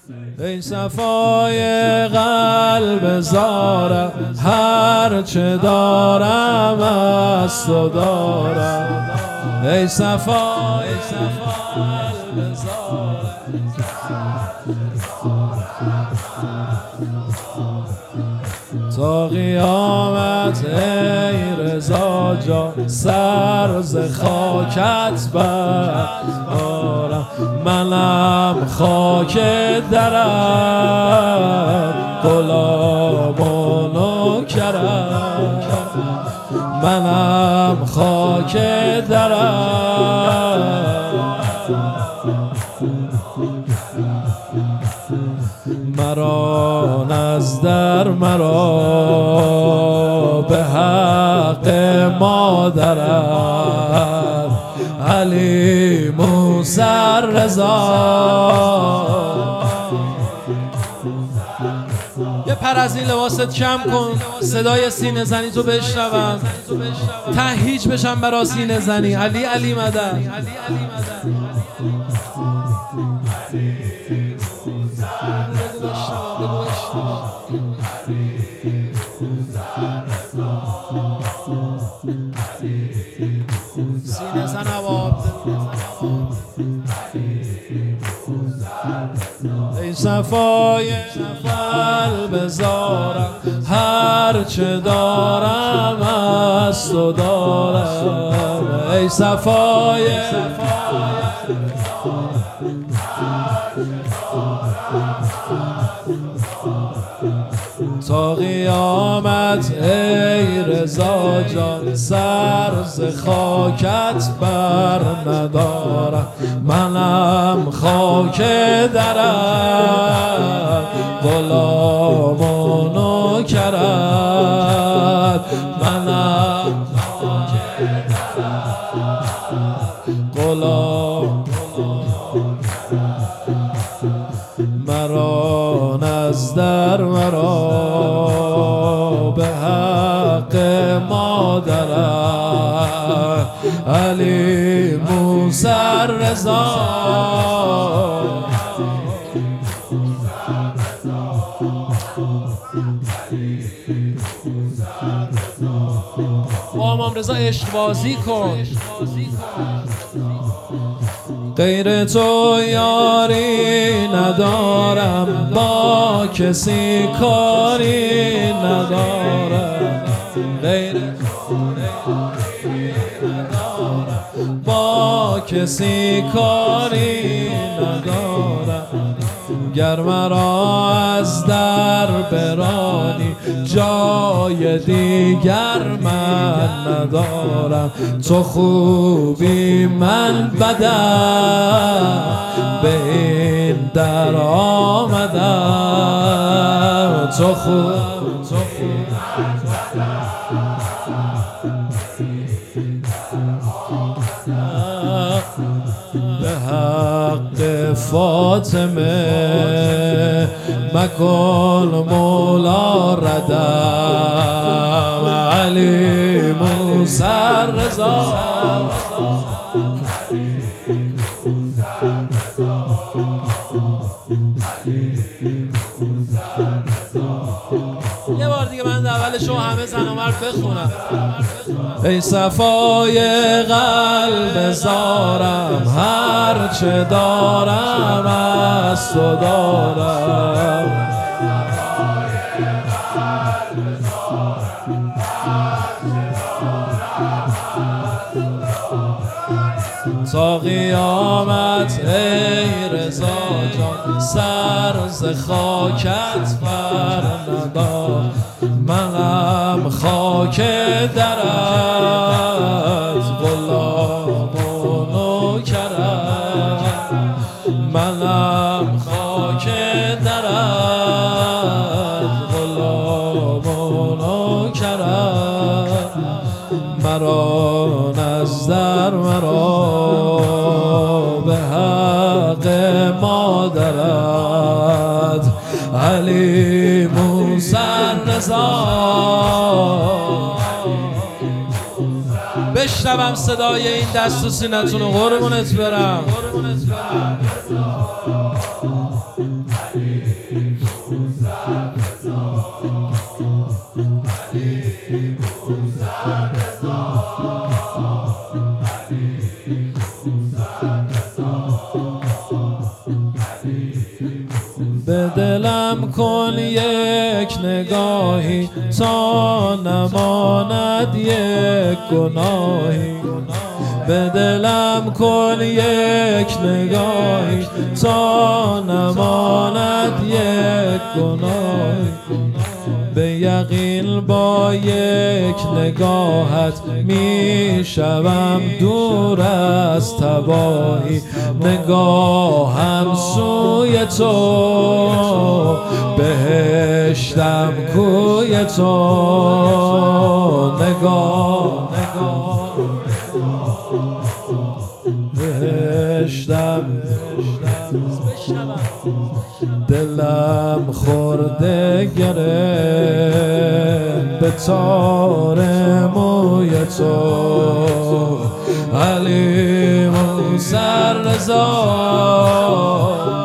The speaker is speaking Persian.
ای صفای قلب زارم، هر چه دارم از تو دارم. ای صفای قلب زارم، تا قیامت ای رضا جان، سر ز خاکت بردارم. منم خاک درم، غلام و نوکرم. منم خاک درم، مرا نزدر مرا به حق مادرم. علی موسی رضا. یه پر از این لباست کم کن، صدای سینه زنی تو بشنوم، تهیج بشم برا سینه زنی. علی علی مدد. سینه زن عواب. ای صفای قلب زارم، هر چه دارم از تو دارم. ای صفای تا قیامت ای رضا جان، سر ز خاکت بر ندارم. منم خاک درم، غلام و نوکرم. منم خاک درم، غلام. مرا نزدر مرا به حق مادرم. علی موسی رضا. با امام رضا عشق بازی کن. غیر تو یاری ندارم، با کسی کاری ندارم. غیر با کسی کاری ندارم. گر مرا از در برانی، جای دیگر من ندارم. تو خوبی من بدم، به این در آمدم. تو خوب به حق فاطمه مکن مولا ردم. علی موسی رضا. یه بار دیگه من اولشو همه زن و مرد بخونم. ای صفای قلب زارم، هر چه دارم از تو دارم. تا قیامت ای رضا جان، سر ز خاکت بر ندار. منم خاک درت، غلام و نوکرم. منم خاک درت، غلام و نوکرم. مرا نزدر مرا به حق مادرت. علی موسی رضا. بشنوم صدای این دست و سینتون رو. قربونت برم. به دلم کن یک نگاهی تا نماند یک گناهی. به دلم کن یک نگاهی تا نماند یک گناهی. به یقین با یک نگاهت می شوم دور از تباهی. نگاهم سوی تو، بهشتم کوی تو. نگاه بهشتم دلم خورده گره به تار موی تو. علی موسی رضا